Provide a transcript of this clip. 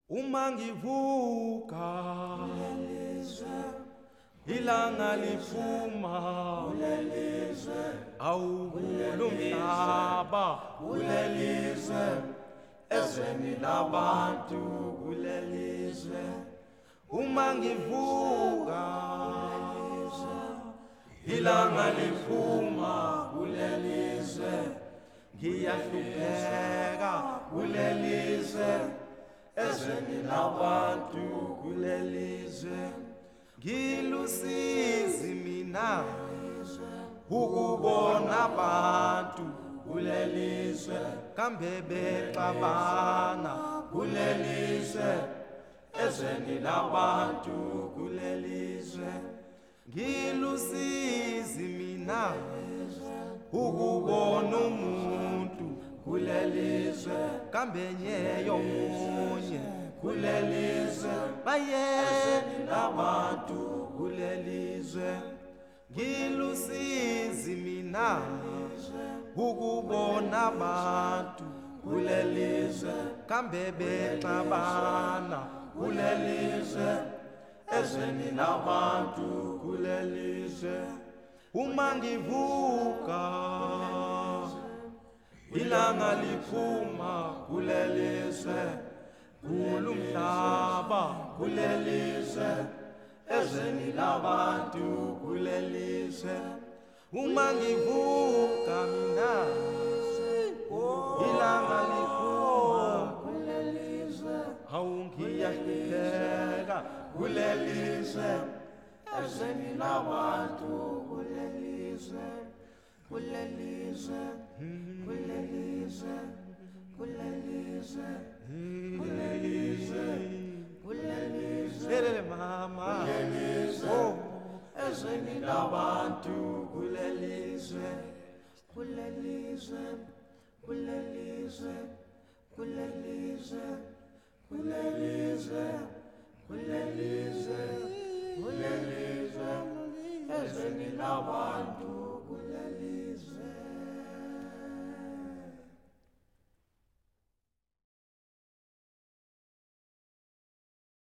Uma ngivuka ilanga liphuma awukulomhlaba kulelizwe ezweni labantu kulelizwe. Uma ngivuka ilanga liphuma kulelizwe ngiyahlupheka kulelizwe ezweni labantu kulelizwe. Ngilusizi mina ukubona abantu kulelizwe kambe bexabana kulelizwe ezweni labantu kulelizwe. Ngilusizi mina ukubona umuntu kulelizwe kambe nyeyo munye kulelizwe bayeni labantu kulelizwe. Ngilusizi mina ukubona abantu kulelizwe kambe bexabana kulelizwe ezweni labantu kulelizwe. Uma ngivuka ilanga liphuma kulelizwe kulumhlaba kulelizwe ezweni labantu kulelizwe. Uma ngivuka mina ilanga liphuma kulelizwe awungiyahlupheka kulelizwe ezweni labantu kulelizwe kulelizwe kulelizwe kulelizwe kulelizwe kulelizwe mama kulelizwe ezweni labantu kulelizwe kulelizwe kulelizwe kulelizwe